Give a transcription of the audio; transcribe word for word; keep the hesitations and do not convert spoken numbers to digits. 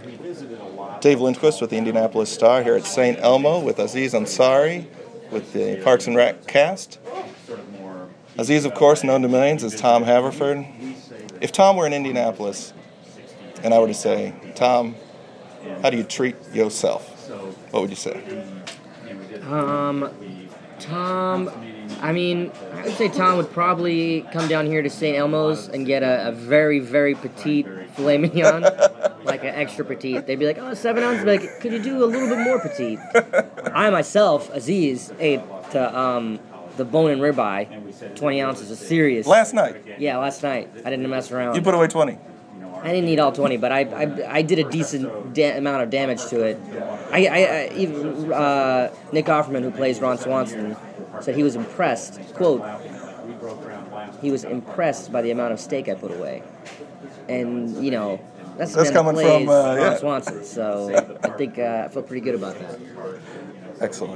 Dave Lindquist with the Indianapolis Star here at Saint Elmo with Aziz Ansari with the Parks and Rec cast. Aziz, of course, known to millions as Tom Haverford. If Tom were in Indianapolis and I were to say, Tom, how do you treat yourself? What would you say? Um, Tom, I mean, I would say Tom would probably come down here to Saint Elmo's and get a, a very, very petite filet mignon, like an extra petite. They'd be like, oh, seven ounces. I'd be like, could you do a little bit more petite? I myself, Aziz, ate uh, um, the bone and ribeye, twenty ounces, a serious. Last night? Yeah, last night. I didn't mess around. You put away twenty? I didn't eat all twenty, but I I, I did a decent da- amount of damage to it. I, I, I even uh, Nick Offerman, who plays Ron Swanson, said he was impressed. Quote: he was impressed by the amount of steak I put away, and you know that's the That's man that coming plays from uh, Ron yeah. Swanson. So I think uh, I feel pretty good about that. Excellent.